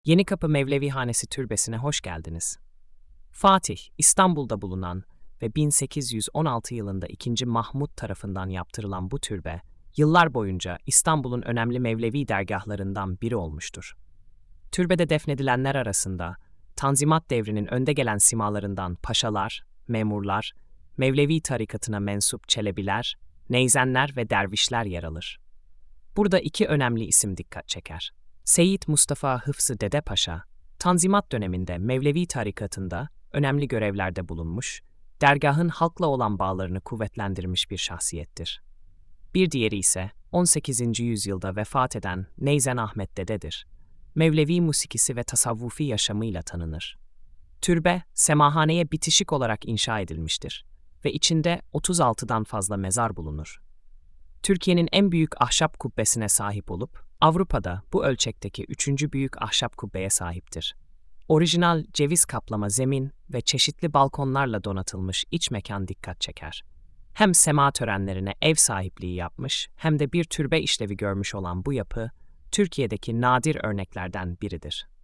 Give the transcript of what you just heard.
Yenikapı Mevlevihanesi Türbesi'ne hoş geldiniz. Fatih, İstanbul'da bulunan ve 1816 yılında II. Mahmud tarafından yaptırılan bu türbe, yıllar boyunca İstanbul'un önemli Mevlevi dergahlarından biri olmuştur. Türbede defnedilenler arasında, Tanzimat devrinin önde gelen simalarından paşalar, memurlar, Mevlevi tarikatına mensup çelebiler, neyzenler ve dervişler yer alır. Burada iki önemli isim dikkat çeker. Seyyid Mustafa Hıfzı Dede Paşa, Tanzimat döneminde Mevlevi tarikatında önemli görevlerde bulunmuş, dergahın halkla olan bağlarını kuvvetlendirmiş bir şahsiyettir. Bir diğeri ise 18. yüzyılda vefat eden Neyzen Ahmet Dede'dir. Mevlevi musikisi ve tasavvufi yaşamıyla tanınır. Türbe, semahaneye bitişik olarak inşa edilmiştir ve içinde 36'dan fazla mezar bulunur. Türkiye'nin en büyük ahşap kubbesine sahip olup, Avrupa'da bu ölçekteki 3. büyük ahşap kubbeye sahiptir. Orijinal ceviz kaplama zemin ve çeşitli balkonlarla donatılmış iç mekan dikkat çeker. Hem sema törenlerine ev sahipliği yapmış hem de bir türbe işlevi görmüş olan bu yapı, Türkiye'deki nadir örneklerden biridir.